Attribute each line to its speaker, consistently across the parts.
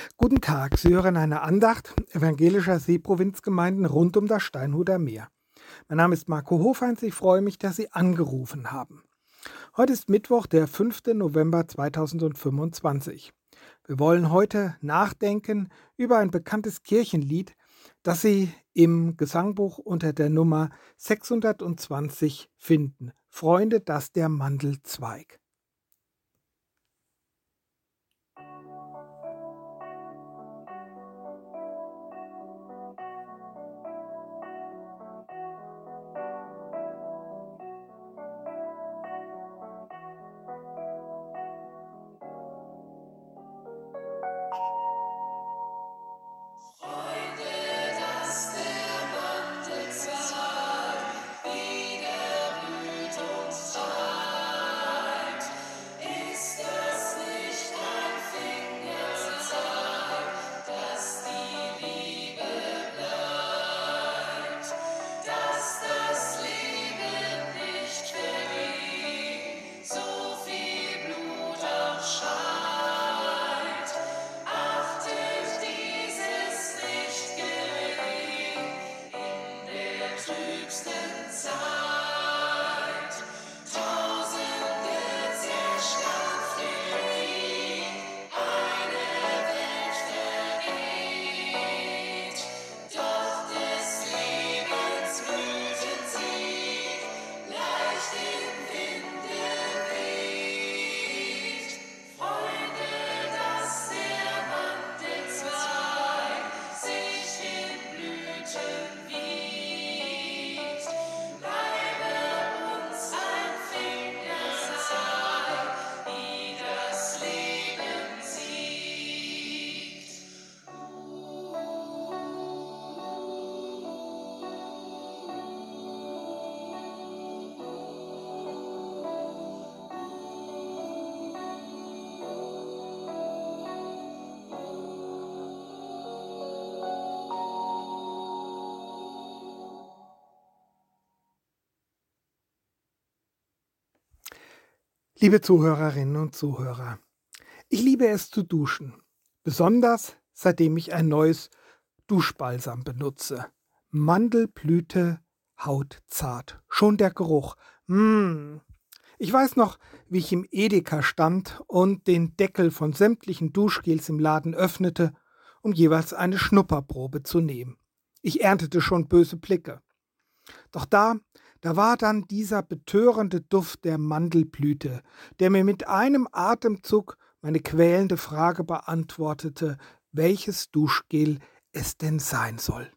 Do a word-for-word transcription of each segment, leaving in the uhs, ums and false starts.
Speaker 1: Guten Tag, Sie hören eine Andacht evangelischer Seeprovinzgemeinden rund um das Steinhuder Meer. Mein Name ist Marco Hofheinz, ich freue mich, dass Sie angerufen haben. Heute ist Mittwoch, der fünfte November zweitausendfünfundzwanzig. Wir wollen heute nachdenken über ein bekanntes Kirchenlied, das Sie im Gesangbuch unter der Nummer sechshundertzwanzig finden. Freunde, das der Mandelzweig. Liebe Zuhörerinnen und Zuhörer, ich liebe es zu duschen, besonders seitdem ich ein neues Duschbalsam benutze. Mandelblüte, hautzart, schon der Geruch. Mmh. Ich weiß noch, wie ich im Edeka stand und den Deckel von sämtlichen Duschgels im Laden öffnete, um jeweils eine Schnupperprobe zu nehmen. Ich erntete schon böse Blicke. Doch da, da war dann dieser betörende Duft der Mandelblüte, der mir mit einem Atemzug meine quälende Frage beantwortete, welches Duschgel es denn sein soll.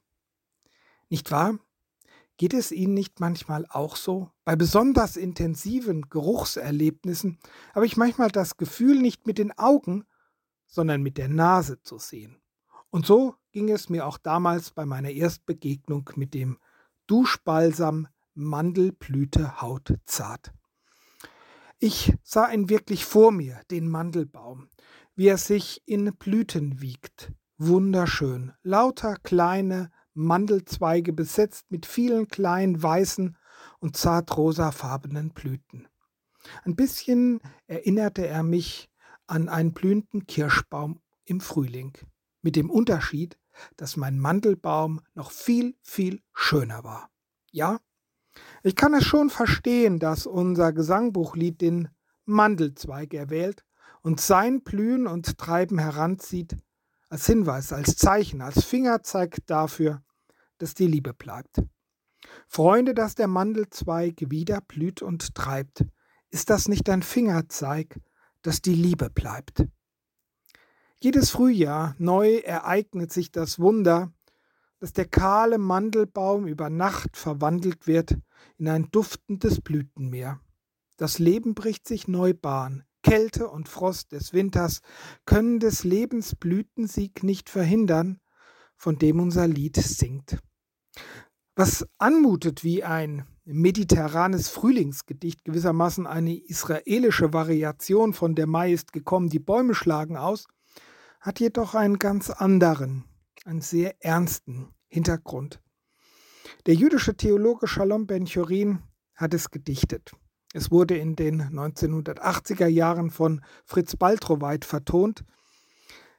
Speaker 1: Nicht wahr? Geht es Ihnen nicht manchmal auch so? Bei besonders intensiven Geruchserlebnissen habe ich manchmal das Gefühl, nicht mit den Augen, sondern mit der Nase zu sehen. Und so ging es mir auch damals bei meiner Erstbegegnung mit dem Duschbalsam Mandelblüte hautzart. Ich sah ihn wirklich vor mir, den Mandelbaum, wie er sich in Blüten wiegt. Wunderschön, lauter kleine Mandelzweige besetzt mit vielen kleinen weißen und zartrosafarbenen Blüten. Ein bisschen erinnerte er mich an einen blühenden Kirschbaum im Frühling, mit dem Unterschied, dass mein Mandelbaum noch viel, viel schöner war. Ja, ich kann es schon verstehen, dass unser Gesangbuchlied den Mandelzweig erwählt und sein Blühen und Treiben heranzieht, als Hinweis, als Zeichen, als Fingerzeig dafür, dass die Liebe bleibt. Freunde, dass der Mandelzweig wieder blüht und treibt, ist das nicht ein Fingerzeig, dass die Liebe bleibt? Jedes Frühjahr neu ereignet sich das Wunder, dass der kahle Mandelbaum über Nacht verwandelt wird in ein duftendes Blütenmeer. Das Leben bricht sich neu Bahn. Kälte und Frost des Winters können des Lebens Blütensieg nicht verhindern, von dem unser Lied singt. Was anmutet wie ein mediterranes Frühlingsgedicht, gewissermaßen eine israelische Variation von Der Mai ist gekommen, die Bäume schlagen aus, hat jedoch einen ganz anderen, einen sehr ernsten Hintergrund. Der jüdische Theologe Shalom Ben-Chorin hat es gedichtet. Es wurde in den neunzehnhundertachtziger Jahren von Fritz Baltroweit vertont.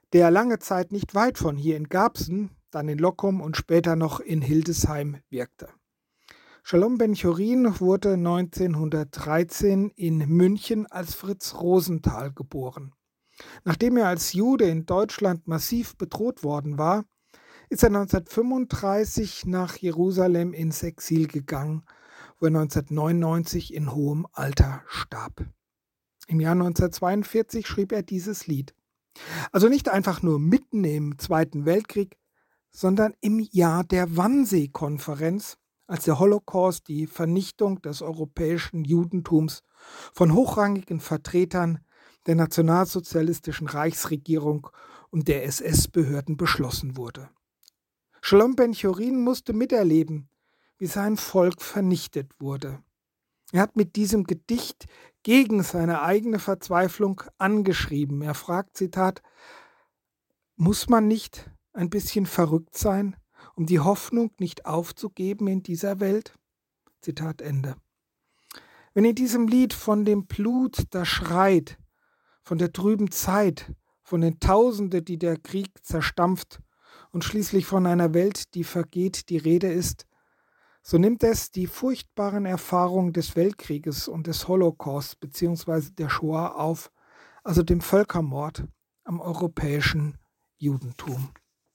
Speaker 1: der lange Zeit nicht weit von hier in Garbsen, dann in Lockum und später noch in Hildesheim wirkte. Shalom Ben-Chorin wurde neunzehnhundertdreizehn in München als Fritz Rosenthal geboren. Nachdem er als Jude in Deutschland massiv bedroht worden war, ist er neunzehnhundertfünfunddreißig nach Jerusalem ins Exil gegangen, wo er neunzehnhundertneunundneunzig in hohem Alter starb. Im Jahr neunzehnhundertzweiundvierzig schrieb er dieses Lied. Also nicht einfach nur mitten im Zweiten Weltkrieg, sondern im Jahr der Wannsee-Konferenz, als der Holocaust, die Vernichtung des europäischen Judentums von hochrangigen Vertretern der nationalsozialistischen Reichsregierung und der S S-Behörden beschlossen wurde. Shalom Ben-Chorin musste miterleben, wie sein Volk vernichtet wurde. Er hat mit diesem Gedicht gegen seine eigene Verzweiflung angeschrieben. Er fragt, Zitat, muss man nicht ein bisschen verrückt sein, um die Hoffnung nicht aufzugeben in dieser Welt? Zitat Ende. Wenn in diesem Lied von dem Blut, das schreit, von der trüben Zeit, von den Tausenden, die der Krieg zerstampft und schließlich von einer Welt, die vergeht, die Rede ist, so nimmt es die furchtbaren Erfahrungen des Weltkrieges und des Holocaust bzw. der Shoah auf, also dem Völkermord am europäischen Judentum.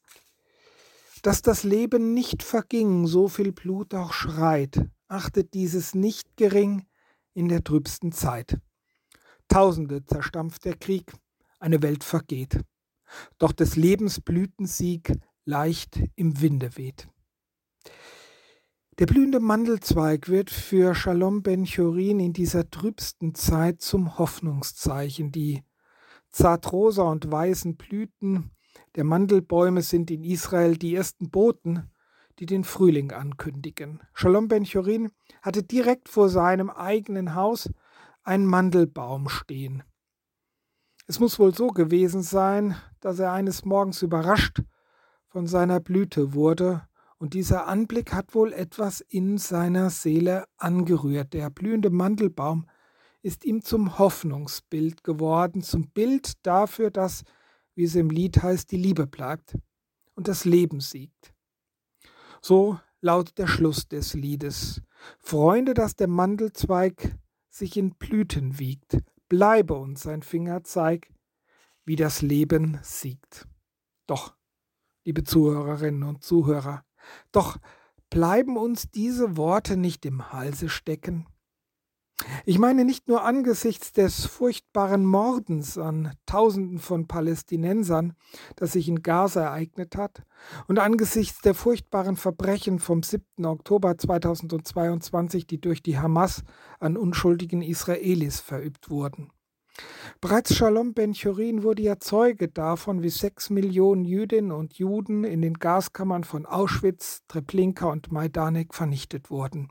Speaker 1: Dass das Leben nicht verging, so viel Blut auch schreit, achtet dieses nicht gering in der trübsten Zeit. Tausende zerstampft der Krieg, eine Welt vergeht, doch des Lebens Blütensieg leicht im Winde weht. Der blühende Mandelzweig wird für Shalom Ben-Chorin in dieser trübsten Zeit zum Hoffnungszeichen. Die zartrosa und weißen Blüten der Mandelbäume sind in Israel die ersten Boten, die den Frühling ankündigen. Shalom Ben-Chorin hatte direkt vor seinem eigenen Haus einen Mandelbaum stehen. Es muss wohl so gewesen sein, dass er eines Morgens überrascht von seiner Blüte wurde, und dieser Anblick hat wohl etwas in seiner Seele angerührt. Der blühende Mandelbaum ist ihm zum Hoffnungsbild geworden, zum Bild dafür, dass, wie es im Lied heißt, die Liebe bleibt und das Leben siegt. So lautet der Schluss des Liedes. Freunde, dass der Mandelzweig sich in Blüten wiegt, bleibe uns sein Fingerzeig, wie das Leben siegt. Doch, liebe Zuhörerinnen und Zuhörer, doch bleiben uns diese Worte nicht im Halse stecken? Ich meine nicht nur angesichts des furchtbaren Mordens an Tausenden von Palästinensern, das sich in Gaza ereignet hat, und angesichts der furchtbaren Verbrechen vom siebten Oktober zweitausendzweiundzwanzig, die durch die Hamas an unschuldigen Israelis verübt wurden. Bereits Shalom Ben-Chorin wurde ja Zeuge davon, wie sechs Millionen Jüdinnen und Juden in den Gaskammern von Auschwitz, Treblinka und Majdanek vernichtet wurden.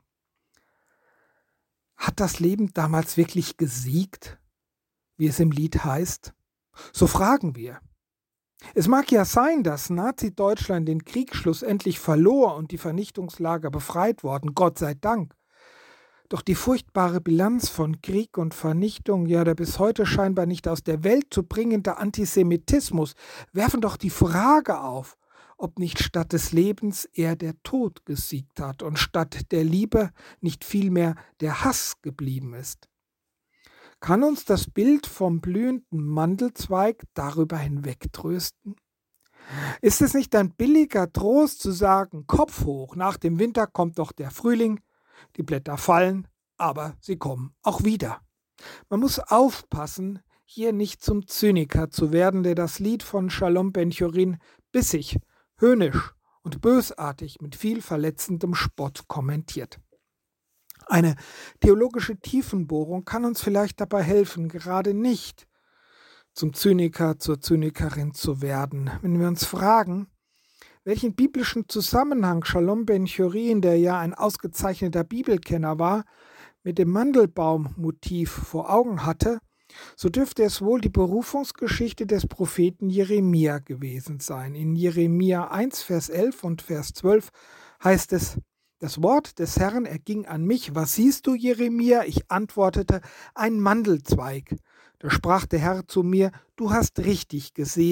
Speaker 1: Hat das Leben damals wirklich gesiegt, wie es im Lied heißt? So fragen wir. Es mag ja sein, dass Nazi-Deutschland den Krieg schlussendlich verlor und die Vernichtungslager befreit wurden, Gott sei Dank. Doch die furchtbare Bilanz von Krieg und Vernichtung, ja der bis heute scheinbar nicht aus der Welt zu bringende Antisemitismus, werfen doch die Frage auf, ob nicht statt des Lebens eher der Tod gesiegt hat und statt der Liebe nicht vielmehr der Hass geblieben ist. Kann uns das Bild vom blühenden Mandelzweig darüber hinwegtrösten? Ist es nicht ein billiger Trost zu sagen, Kopf hoch, nach dem Winter kommt doch der Frühling, die Blätter fallen, aber sie kommen auch wieder. Man muss aufpassen, hier nicht zum Zyniker zu werden, der das Lied von Shalom Ben-Chorin bissig, höhnisch und bösartig mit viel verletzendem Spott kommentiert. Eine theologische Tiefenbohrung kann uns vielleicht dabei helfen, gerade nicht zum Zyniker, zur Zynikerin zu werden. Wenn wir uns fragen, welchen biblischen Zusammenhang Shalom Ben-Chorin, der ja ein ausgezeichneter Bibelkenner war, mit dem Mandelbaummotiv vor Augen hatte, so dürfte es wohl die Berufungsgeschichte des Propheten Jeremia gewesen sein. In Jeremia eins, Vers elf und Vers zwölf heißt es, das Wort des Herrn erging an mich, was siehst du, Jeremia? Ich antwortete, ein Mandelzweig. Da sprach der Herr zu mir, du hast richtig gesehen,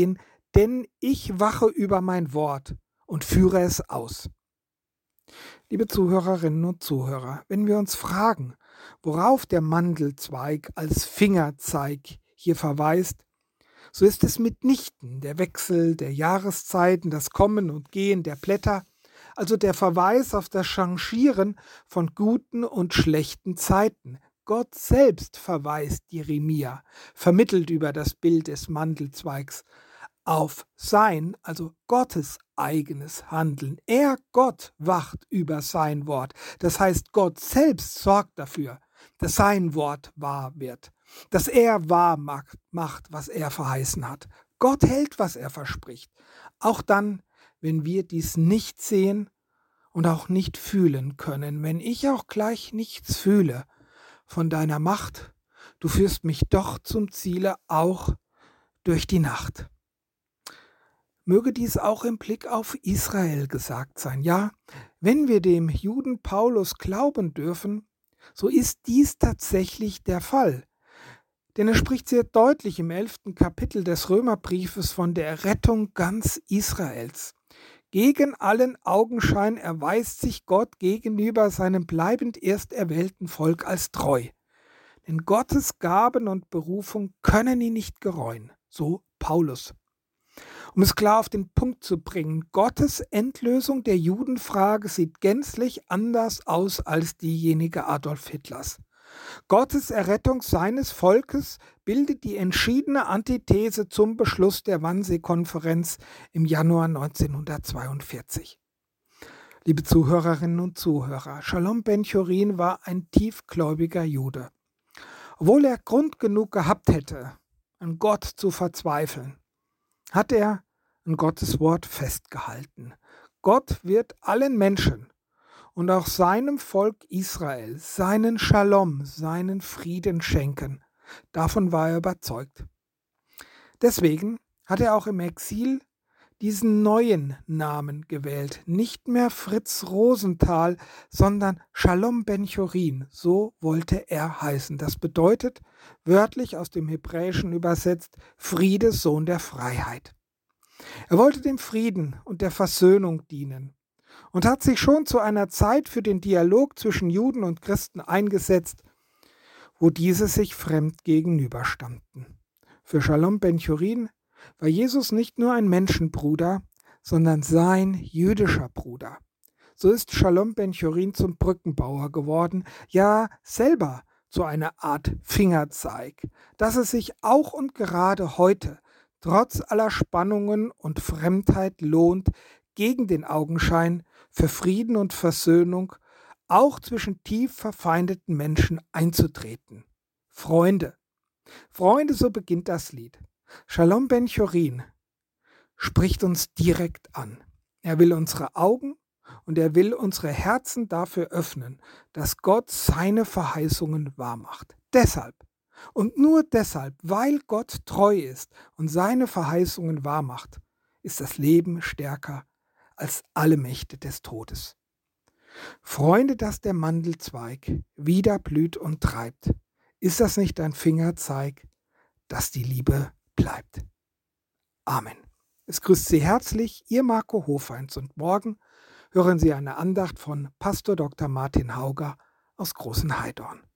Speaker 1: denn ich wache über mein Wort und führe es aus. Liebe Zuhörerinnen und Zuhörer, wenn wir uns fragen, worauf der Mandelzweig als Fingerzeig hier verweist, so ist es mitnichten der Wechsel der Jahreszeiten, das Kommen und Gehen der Blätter, also der Verweis auf das Changieren von guten und schlechten Zeiten. Gott selbst verweist Jeremia, vermittelt über das Bild des Mandelzweigs, auf sein, also Gottes eigenes Handeln. Er, Gott, wacht über sein Wort. Das heißt, Gott selbst sorgt dafür, dass sein Wort wahr wird, dass er wahr macht, was er verheißen hat. Gott hält, was er verspricht. Auch dann, wenn wir dies nicht sehen und auch nicht fühlen können, wenn ich auch gleich nichts fühle von deiner Macht, du führst mich doch zum Ziele, auch durch die Nacht. Möge dies auch im Blick auf Israel gesagt sein. Ja, wenn wir dem Juden Paulus glauben dürfen, so ist dies tatsächlich der Fall. Denn er spricht sehr deutlich im elften Kapitel des Römerbriefes von der Rettung ganz Israels. Gegen allen Augenschein erweist sich Gott gegenüber seinem bleibend erst erwählten Volk als treu. Denn Gottes Gaben und Berufung können ihn nicht gereuen, so Paulus. Um es klar auf den Punkt zu bringen, Gottes Endlösung der Judenfrage sieht gänzlich anders aus als diejenige Adolf Hitlers. Gottes Errettung seines Volkes bildet die entschiedene Antithese zum Beschluss der Wannsee-Konferenz im Januar neunzehnhundertzweiundvierzig. Liebe Zuhörerinnen und Zuhörer, Shalom Ben-Chorin war ein tiefgläubiger Jude. Obwohl er Grund genug gehabt hätte, an Gott zu verzweifeln, hat er an Gottes Wort festgehalten. Gott wird allen Menschen und auch seinem Volk Israel seinen Shalom, seinen Frieden schenken. Davon war er überzeugt. Deswegen hat er auch im Exil diesen neuen Namen gewählt. Nicht mehr Fritz Rosenthal, sondern Shalom Ben-Chorin. So wollte er heißen. Das bedeutet, wörtlich aus dem Hebräischen übersetzt, Friede, Sohn der Freiheit. Er wollte dem Frieden und der Versöhnung dienen und hat sich schon zu einer Zeit für den Dialog zwischen Juden und Christen eingesetzt, wo diese sich fremd gegenüberstanden. Für Shalom Ben-Chorin war Jesus nicht nur ein Menschenbruder, sondern sein jüdischer Bruder. So ist Shalom Ben-Chorin zum Brückenbauer geworden, ja selber zu einer Art Fingerzeig, dass es sich auch und gerade heute, trotz aller Spannungen und Fremdheit lohnt, gegen den Augenschein für Frieden und Versöhnung auch zwischen tief verfeindeten Menschen einzutreten. Freunde, Freunde, so beginnt das Lied. Shalom Ben-Chorin spricht uns direkt an. Er will unsere Augen und er will unsere Herzen dafür öffnen, dass Gott seine Verheißungen wahrmacht. Deshalb und nur deshalb, weil Gott treu ist und seine Verheißungen wahrmacht, ist das Leben stärker als alle Mächte des Todes. Freunde, dass der Mandelzweig wieder blüht und treibt, ist das nicht ein Fingerzeig, dass die Liebe bleibt? Amen. Es grüßt Sie herzlich, Ihr Marco Hofeins, und morgen hören Sie eine Andacht von Pastor Doktor Martin Hauger aus Großenheidorn.